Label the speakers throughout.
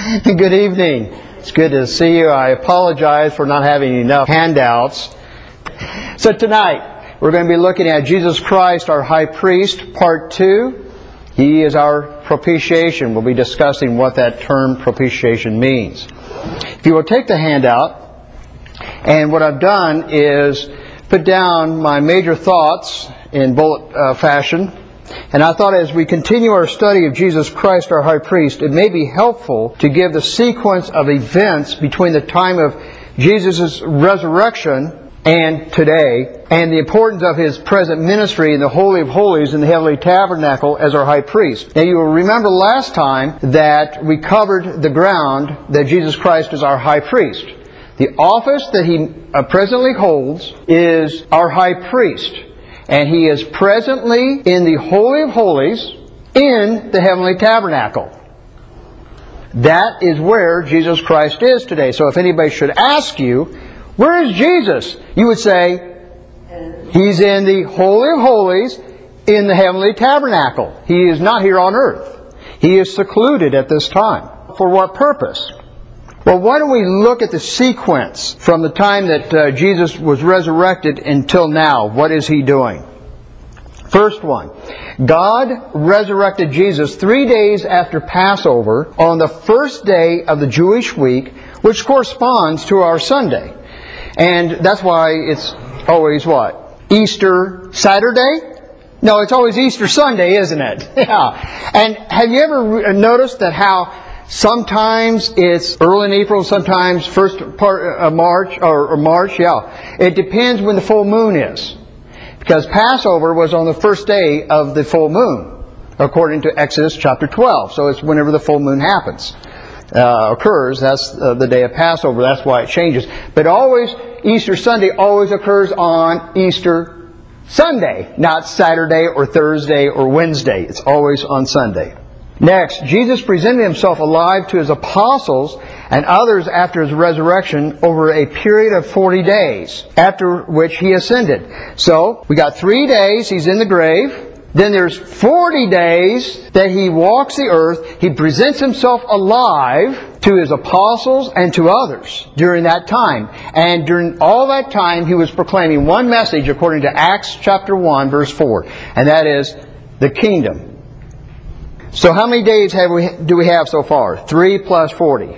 Speaker 1: Good evening. It's good to see you. I apologize for not having enough handouts. So tonight, we're going to be looking at Jesus Christ, our High Priest, Part 2. He is our propitiation. We'll be discussing what that term propitiation means. If you will take the handout, and what I've done is put down my major thoughts in bullet fashion. And I thought as we continue our study of Jesus Christ, our High Priest, it may be helpful to give the sequence of events between the time of Jesus' resurrection and today, and the importance of His present ministry in the Holy of Holies in the Heavenly Tabernacle as our High Priest. Now you will remember last time that we covered the ground that Jesus Christ is our High Priest. The office that He presently holds is our High Priest. And He is presently in the Holy of Holies in the Heavenly Tabernacle. That is where Jesus Christ is today. So if anybody should ask you, where is Jesus? You would say, He's in the Holy of Holies in the Heavenly Tabernacle. He is not here on earth. He is secluded at this time. For what purpose? Well, why don't we look at the sequence from the time that Jesus was resurrected until now? What is He doing? First one, God resurrected Jesus 3 days after Passover on the first day of the Jewish week, which corresponds to our Sunday. And that's why it's always what? Easter Saturday? No, it's always Easter Sunday, isn't it? Yeah. And have you ever noticed that how sometimes it's early in April, sometimes first part of March, or March, yeah. It depends when the full moon is. Because Passover was on the first day of the full moon, according to Exodus chapter 12. So it's whenever the full moon occurs, that's the day of Passover. That's why it changes. But always, Easter Sunday always occurs on Easter Sunday, not Saturday or Thursday or Wednesday. It's always on Sunday. Next, Jesus presented Himself alive to His apostles and others after His resurrection over a period of 40 days, after which He ascended. So, we got 3 days He's in the grave. Then there's 40 days that He walks the earth. He presents Himself alive to His apostles and to others during that time. And during all that time, He was proclaiming one message according to Acts chapter 1, verse 4. And that is the kingdom. So how many days do we have so far? 3 plus 40.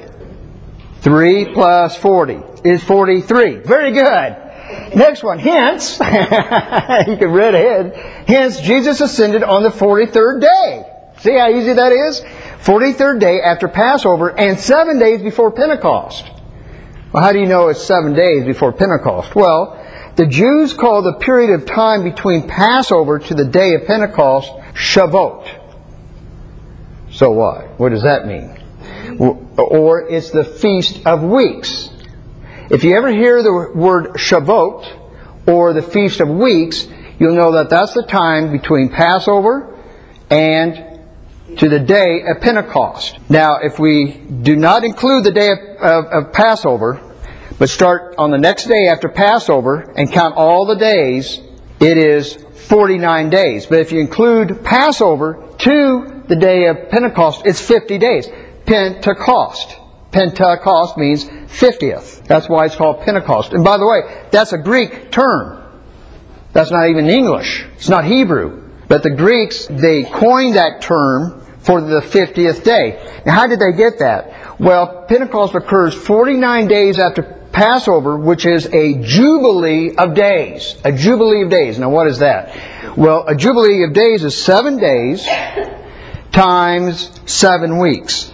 Speaker 1: 3 plus 40 is 43. Very good. Next one. Hence, you can read ahead. Hence, Jesus ascended on the 43rd day. See how easy that is? 43rd day after Passover and 7 days before Pentecost. Well, how do you know it's 7 days before Pentecost? Well, the Jews call the period of time between Passover to the day of Pentecost Shavuot. So what? What does that mean? Or it's the Feast of Weeks. If you ever hear the word Shavuot or the Feast of Weeks, you'll know that that's the time between Passover and to the day of Pentecost. Now, if we do not include the day of Passover, but start on the next day after Passover and count all the days, it is 49 days. But if you include Passover to the day of Pentecost, it's 50 days. Pentecost. Pentecost means 50th. That's why it's called Pentecost. And by the way, that's a Greek term. That's not even English. It's not Hebrew. But the Greeks, they coined that term for the 50th day. Now, how did they get that? Well, Pentecost occurs 49 days after Passover, which is a Jubilee of days. A Jubilee of days. Now, what is that? Well, a Jubilee of days is 7 days times 7 weeks.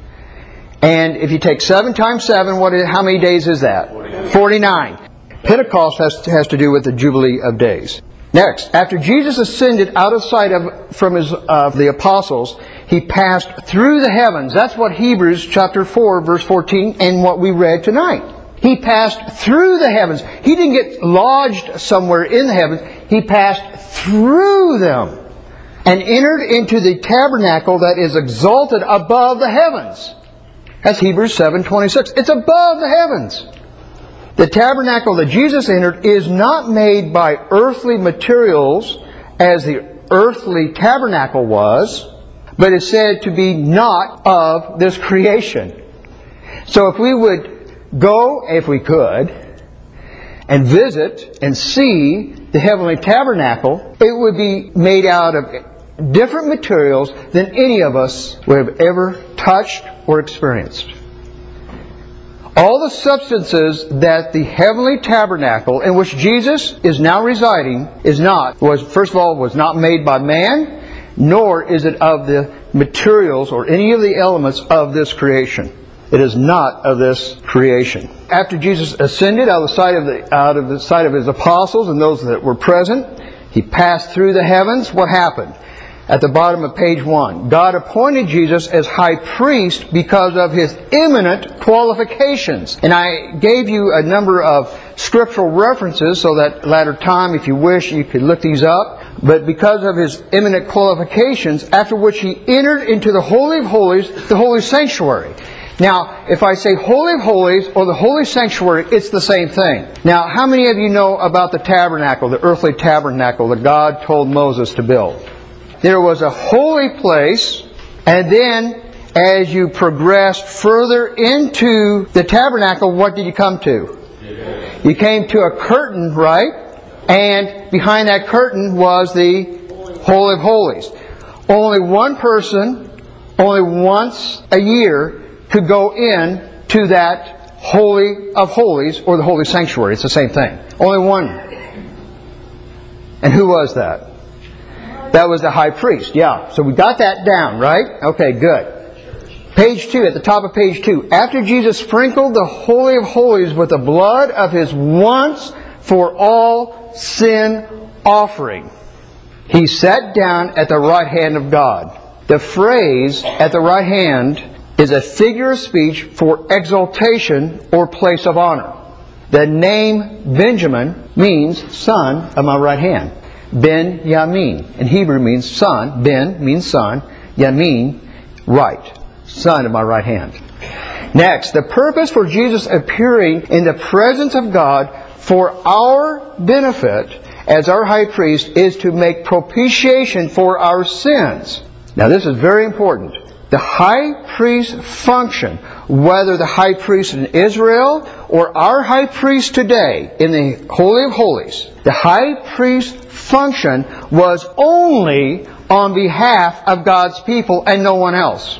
Speaker 1: And if you take 7 times 7, how many days is that? 49. Pentecost has to do with the Jubilee of days. Next, after Jesus ascended out of sight from the apostles, He passed through the heavens. That's what Hebrews chapter 4, verse 14, and what we read tonight. He passed through the heavens. He didn't get lodged somewhere in the heavens. He passed through them and entered into the tabernacle that is exalted above the heavens. That's Hebrews 7:26. It's above the heavens. The tabernacle that Jesus entered is not made by earthly materials as the earthly tabernacle was, but is said to be not of this creation. So if we would go, if we could, and visit and see the heavenly tabernacle, it would be made out of different materials than any of us would have ever touched or experienced. All the substances that the heavenly tabernacle in which Jesus is now residing was not made by man, nor is it of the materials or any of the elements of this creation. It is not of this creation. After Jesus ascended out of the sight of His apostles and those that were present, He passed through the heavens. What happened? At the bottom of page 1, God appointed Jesus as high priest because of His eminent qualifications. And I gave you a number of scriptural references so that latter time, if you wish, you could look these up. But because of His eminent qualifications, after which He entered into the Holy of Holies, the holy sanctuary. Now, if I say Holy of Holies or the Holy Sanctuary, it's the same thing. Now, how many of you know about the tabernacle, the earthly tabernacle that God told Moses to build? There was a holy place, and then as you progressed further into the tabernacle, what did you come to? You came to a curtain, right? And behind that curtain was the Holy of Holies. Only one person, only once a year, could go in to that Holy of Holies or the Holy Sanctuary. It's the same thing. Only one. And who was that? That was the high priest. Yeah. So we got that down, right? Okay, good. Page 2, at the top of page 2. After Jesus sprinkled the Holy of Holies with the blood of His once for all sin offering, He sat down at the right hand of God. The phrase, at the right hand, is a figure of speech for exaltation or place of honor. The name Benjamin means son of my right hand. Ben Yamin in Hebrew means son. Ben means son. Yamin, right. Son of my right hand. Next, the purpose for Jesus appearing in the presence of God for our benefit as our high priest is to make propitiation for our sins. Now this is very important. The high priest's function, whether the high priest in Israel or our high priest today in the Holy of Holies, the high priest's function was only on behalf of God's people and no one else.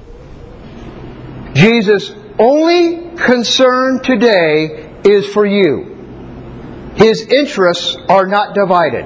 Speaker 1: Jesus' only concern today is for you. His interests are not divided.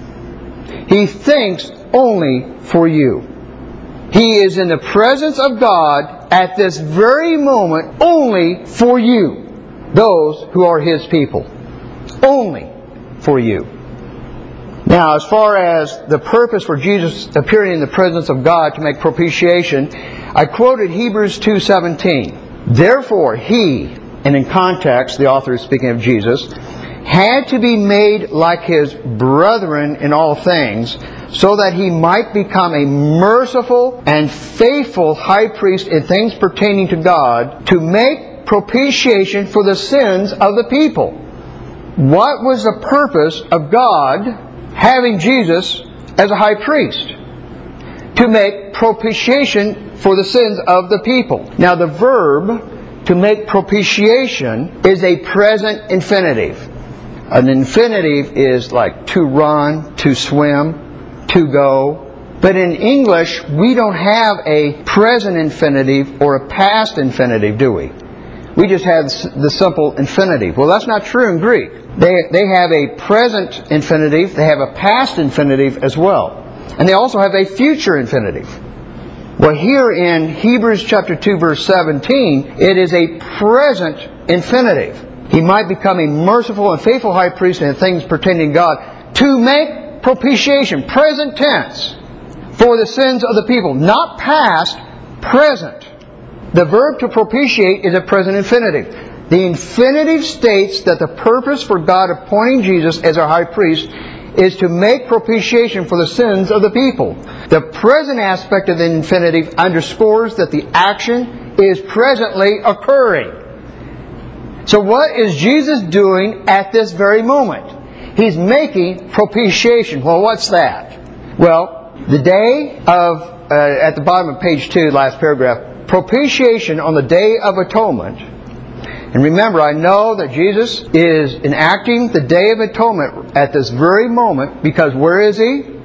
Speaker 1: He thinks only for you. He is in the presence of God at this very moment only for you, those who are His people. Only for you. Now, as far as the purpose for Jesus appearing in the presence of God to make propitiation, I quoted Hebrews 2:17. Therefore, He, and in context, the author is speaking of Jesus, had to be made like His brethren in all things, so that He might become a merciful and faithful high priest in things pertaining to God, to make propitiation for the sins of the people. What was the purpose of God having Jesus as a high priest? To make propitiation for the sins of the people. Now the verb to make propitiation is a present infinitive. An infinitive is like to run, to swim, to go. But in English, we don't have a present infinitive or a past infinitive, do we? We just have the simple infinitive. Well, that's not true in Greek. They have a present infinitive, they have a past infinitive as well. And they also have a future infinitive. Well, here in Hebrews chapter 2, verse 17, it is a present infinitive. He might become a merciful and faithful high priest in things pertaining to God to make propitiation, present tense, for the sins of the people. Not past, present. The verb to propitiate is a present infinitive. The infinitive states that the purpose for God appointing Jesus as our high priest is to make propitiation for the sins of the people. The present aspect of the infinitive underscores that the action is presently occurring. So what is Jesus doing at this very moment? He's making propitiation. Well, what's that? Well, the day of, at the bottom of page 2, last paragraph, propitiation on the Day of Atonement. And remember, I know that Jesus is enacting the Day of Atonement at this very moment, because where is He?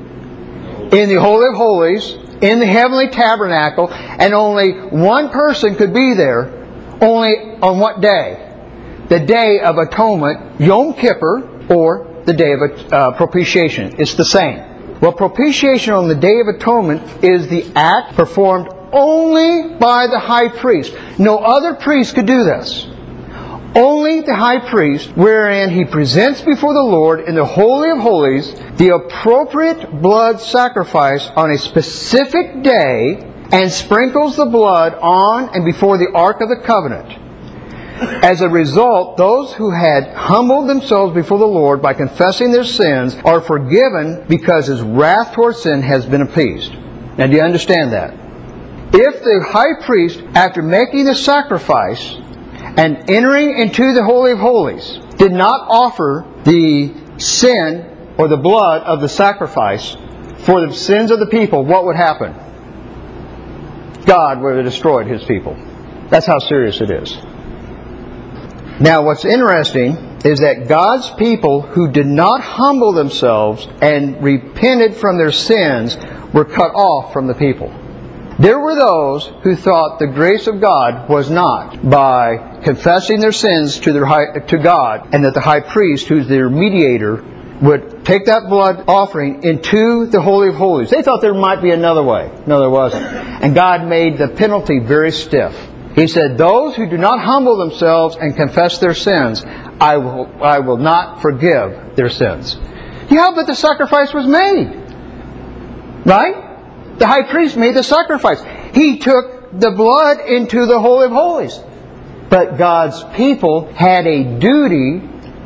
Speaker 1: In the Holy of Holies, in the heavenly tabernacle, and only one person could be there. Only on what day? The Day of Atonement, Yom Kippur, or the Day of Propitiation. It's the same. Well, propitiation on the Day of Atonement is the act performed only by the high priest. No other priest could do this. Only the high priest, wherein he presents before the Lord in the Holy of Holies the appropriate blood sacrifice on a specific day, and sprinkles the blood on and before the Ark of the Covenant. As a result, those who had humbled themselves before the Lord by confessing their sins are forgiven, because His wrath towards sin has been appeased. Now, do you understand that? If the high priest, after making the sacrifice and entering into the Holy of Holies, did not offer the sin or the blood of the sacrifice for the sins of the people, what would happen? God would have destroyed His people. That's how serious it is. Now, what's interesting is that God's people who did not humble themselves and repented from their sins were cut off from the people. There were those who thought the grace of God was not by confessing their sins to God, and that the high priest, who's their mediator, would take that blood offering into the Holy of Holies. They thought there might be another way. No, there wasn't. And God made the penalty very stiff. He said, those who do not humble themselves and confess their sins, I will not forgive their sins. Yeah, but the sacrifice was made. Right? The high priest made the sacrifice. He took the blood into the Holy of Holies. But God's people had a duty,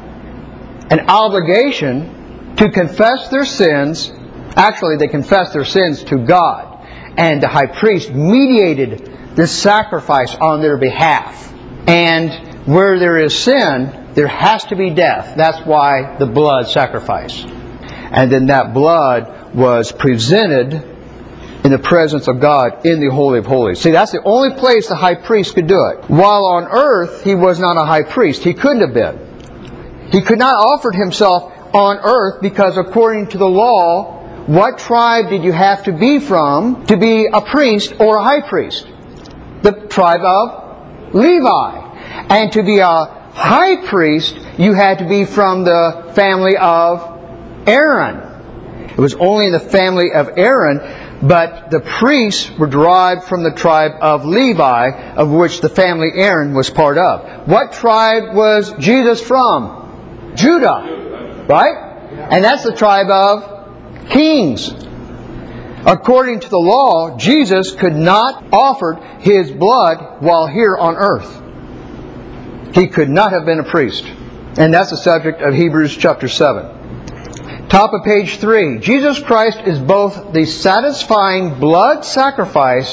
Speaker 1: an obligation to confess their sins. Actually, they confessed their sins to God. And the high priest mediated this sacrifice on their behalf. And where there is sin, there has to be death. That's why the blood sacrifice. And then that blood was presented in the presence of God in the Holy of Holies. See, that's the only place the high priest could do it. While on earth, he was not a high priest. He couldn't have been. He could not offer himself on earth, because according to the law, what tribe did you have to be from to be a priest or a high priest? The tribe of Levi. And to be a high priest, you had to be from the family of Aaron. It was only in the family of Aaron, but the priests were derived from the tribe of Levi, of which the family Aaron was part of. What tribe was Jesus from? Judah. Right? And that's the tribe of kings. According to the law, Jesus could not offer His blood while here on earth. He could not have been a priest. And that's the subject of Hebrews chapter 7. Top of page 3. Jesus Christ is both the satisfying blood sacrifice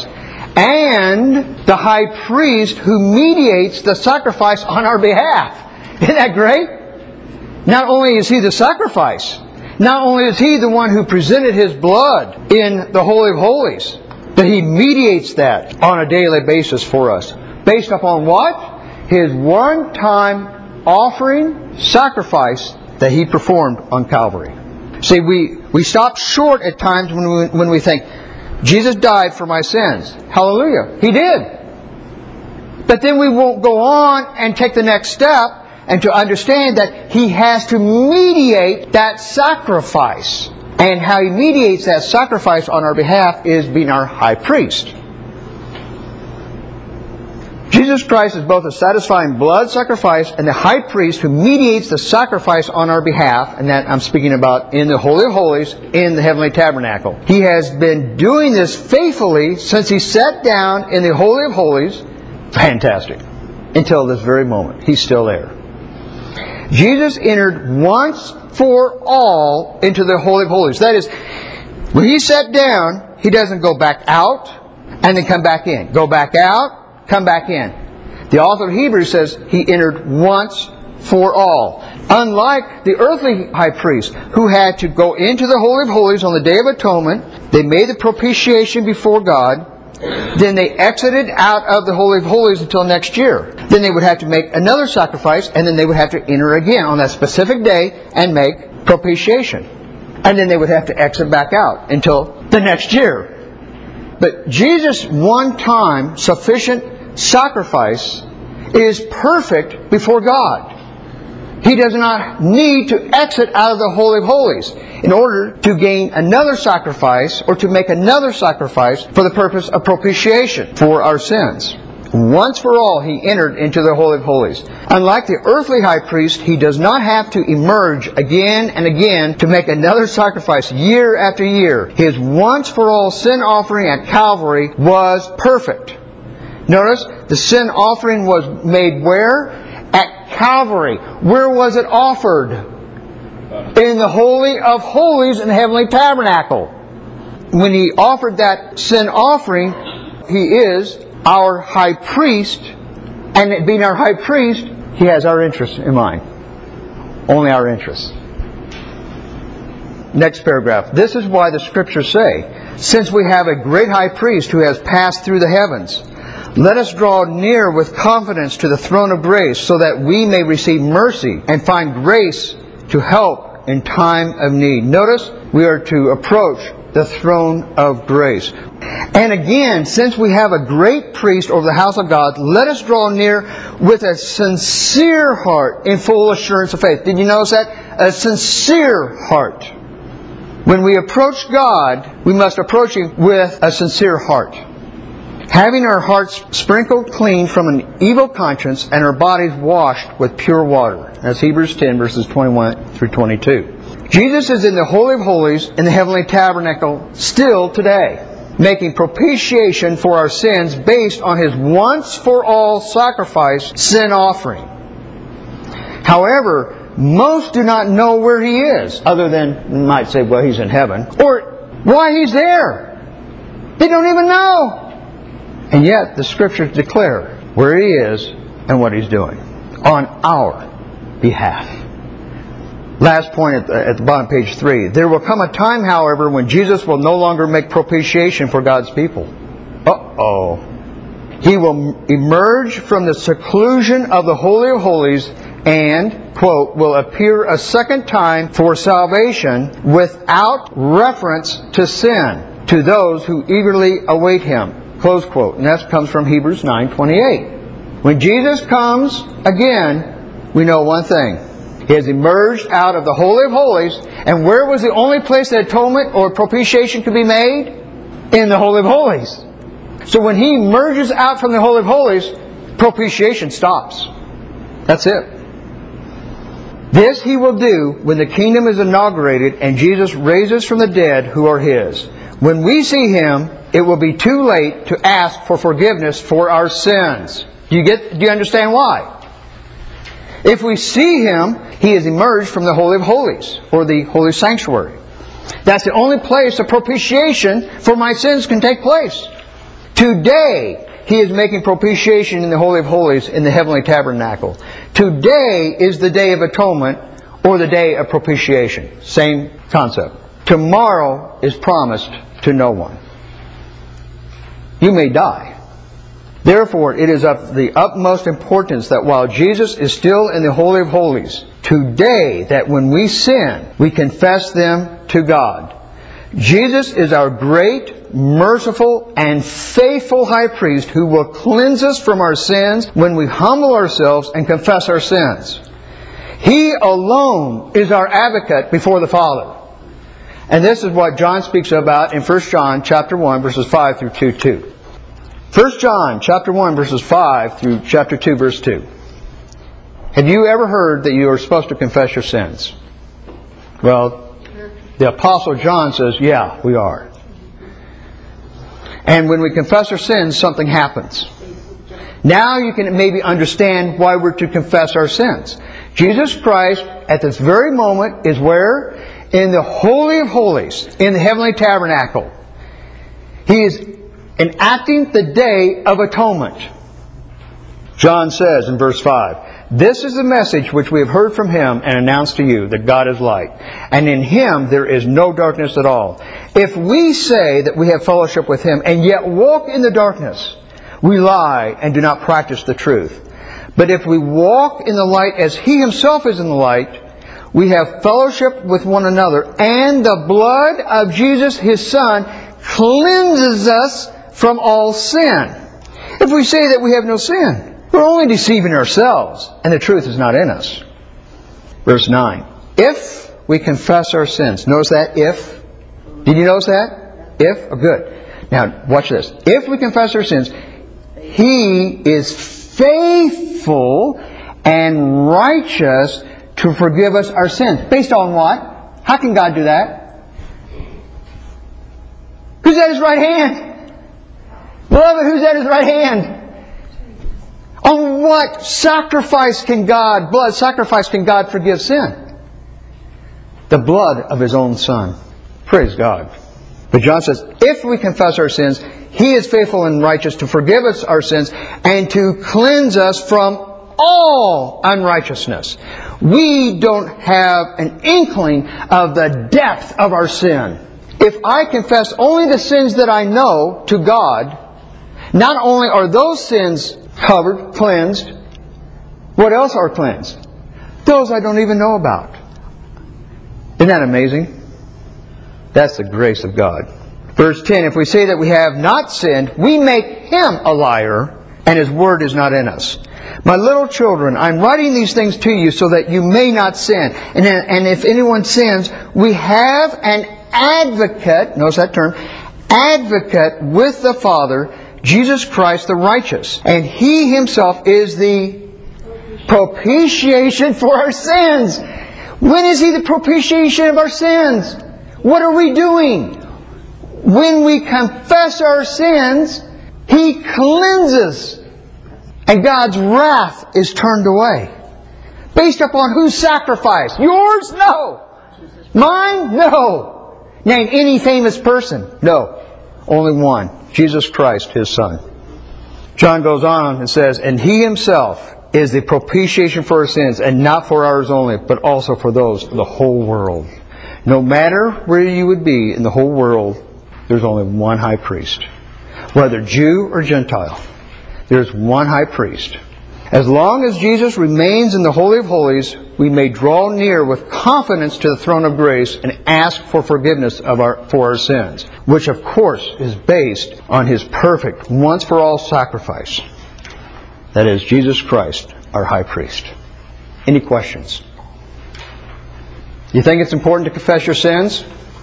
Speaker 1: and the high priest who mediates the sacrifice on our behalf. Isn't that great? Not only is He the sacrifice, not only is He the one who presented His blood in the Holy of Holies, but He mediates that on a daily basis for us. Based upon what? His one-time offering sacrifice that He performed on Calvary. See, we stop short at times when we think, Jesus died for my sins. Hallelujah. He did. But then we won't go on and take the next step and to understand that He has to mediate that sacrifice. And how He mediates that sacrifice on our behalf is being our high priest. Jesus Christ is both a satisfying blood sacrifice and the high priest who mediates the sacrifice on our behalf, and that I'm speaking about in the Holy of Holies, in the heavenly tabernacle. He has been doing this faithfully since He sat down in the Holy of Holies. Fantastic. Until this very moment. He's still there. Jesus entered once for all into the Holy of Holies. That is, when He sat down, He doesn't go back out and then come back in. Go back out, come back in. The author of Hebrews says He entered once for all. Unlike the earthly high priest who had to go into the Holy of Holies on the Day of Atonement, they made the propitiation before God, Then they exited out of the Holy of Holies until next year. Then they would have to make another sacrifice, and then they would have to enter again on that specific day and make propitiation. And then they would have to exit back out until the next year. But Jesus' one-time sufficient sacrifice is perfect before God. He does not need to exit out of the Holy of Holies in order to gain another sacrifice or to make another sacrifice for the purpose of propitiation for our sins. Once for all, He entered into the Holy of Holies. Unlike the earthly high priest, He does not have to emerge again and again to make another sacrifice year after year. His once for all sin offering at Calvary was perfect. Notice, the sin offering was made where? At Calvary. Where was it offered? In the Holy of Holies in the heavenly tabernacle. When He offered that sin offering, He is our high priest, and being our high priest, He has our interests in mind. Only our interests. Next paragraph. This is why the Scriptures say, since we have a great high priest who has passed through the heavens, let us draw near with confidence to the throne of grace, so that we may receive mercy and find grace to help in time of need. Notice, we are to approach the throne of grace. And again, since we have a great priest over the house of God, let us draw near with a sincere heart in full assurance of faith. Did you notice that? A sincere heart. When we approach God, we must approach Him with a sincere heart. Having our hearts sprinkled clean from an evil conscience and our bodies washed with pure water. That's Hebrews 10 verses 21 through 22. Jesus is in the Holy of Holies in the heavenly tabernacle still today, making propitiation for our sins based on His once-for-all sacrifice sin offering. However, most do not know where He is, other than, you might say, well, He's in heaven, or why He's there. They don't even know. And yet, the Scriptures declare where He is and what He's doing on our behalf. Last point at the bottom of page 3. There will come a time, however, when Jesus will no longer make propitiation for God's people. Uh-oh. He will emerge from the seclusion of the Holy of Holies and, quote, will appear a second time for salvation without reference to sin to those who eagerly await Him. Close quote. And that comes from Hebrews 9:28. When Jesus comes again, we know one thing. He has emerged out of the Holy of Holies. And where was the only place that atonement or propitiation could be made? In the Holy of Holies. So when He emerges out from the Holy of Holies, propitiation stops. That's it. This He will do when the kingdom is inaugurated and Jesus raises from the dead who are His. When we see Him, it will be too late to ask for forgiveness for our sins. Do you understand why? If we see Him, He has emerged from the Holy of Holies, or the Holy Sanctuary. That's the only place of propitiation for my sins can take place. Today, He is making propitiation in the Holy of Holies in the heavenly tabernacle. Today is the Day of Atonement, or the Day of Propitiation. Same concept. Tomorrow is promised to no one. You may die. Therefore, it is of the utmost importance that while Jesus is still in the Holy of Holies, today, that when we sin, we confess them to God. Jesus is our great, merciful, and faithful high priest who will cleanse us from our sins when we humble ourselves and confess our sins. He alone is our advocate before the Father. And this is what John speaks about in 1 John chapter 1, verses 5 through 2. 1 John chapter 1, verses 5 through chapter 2, verse 2. Have you ever heard that you are supposed to confess your sins? Well, the Apostle John says, yeah, we are. And when we confess our sins, something happens. Now you can maybe understand why we're to confess our sins. Jesus Christ, at this very moment, is where? In the Holy of Holies, in the heavenly tabernacle. He is enacting the Day of Atonement. John says in verse 5, "This is the message which we have heard from Him and announced to you, that God is light, and in Him there is no darkness at all. If we say that we have fellowship with Him and yet walk in the darkness, we lie and do not practice the truth. But if we walk in the light as He Himself is in the light, we have fellowship with one another, and the blood of Jesus, His Son, cleanses us from all sin. If we say that we have no sin, we're only deceiving ourselves, and the truth is not in us." Verse 9. "If we confess our sins." Notice that, if. Did you notice that? If? Oh, good. Now, watch this. "If we confess our sins, He is faithful and righteous to forgive us our sins." Based on what? How can God do that? Who's at His right hand? Beloved, who's at His right hand? On what sacrifice can God forgive sin? The blood of His own Son. Praise God. But John says, if we confess our sins, He is faithful and righteous to forgive us our sins and to cleanse us from all unrighteousness. We don't have an inkling of the depth of our sin. If I confess only the sins that I know to God, not only are those sins covered, cleansed, what else are cleansed? Those I don't even know about. Isn't that amazing? That's the grace of God. Verse 10, "If we say that we have not sinned, we make Him a liar, and His word is not in us. My little children, I'm writing these things to you so that you may not sin. And if anyone sins, we have an advocate," notice that term, "advocate with the Father, Jesus Christ the righteous. And He Himself is the propitiation for our sins." When is He the propitiation of our sins? What are we doing? When we confess our sins, He cleanses. And God's wrath is turned away. Based upon whose sacrifice? Yours? No. Mine? No. Name any famous person? No. Only one. Jesus Christ, His Son. John goes on and says, "And He Himself is the propitiation for our sins, and not for ours only, but also for those of the whole world." No matter where you would be in the whole world, there's only one high priest. Whether Jew or Gentile, there's one high priest. As long as Jesus remains in the Holy of Holies, we may draw near with confidence to the throne of grace and ask for forgiveness for our sins, which of course is based on His perfect, once-for-all sacrifice. That is, Jesus Christ, our high priest. Any questions? You think it's important to confess your sins?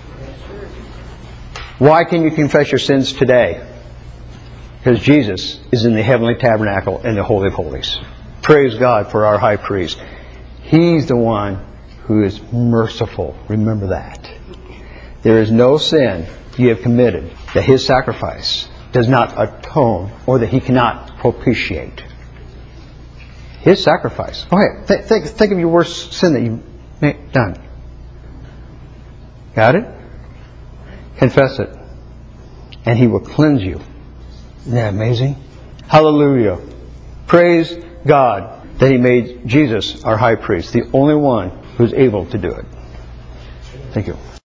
Speaker 1: Why can you confess your sins today? Because Jesus is in the heavenly tabernacle in the Holy of Holies. Praise God for our high priest. He's the one who is merciful. Remember that. There is no sin you have committed that His sacrifice does not atone or that He cannot propitiate. His sacrifice. Go ahead. Think of your worst sin that you've done. Got it? Confess it. And He will cleanse you. Isn't that amazing? Hallelujah. Praise God that He made Jesus our high priest, the only one who's able to do it. Thank you.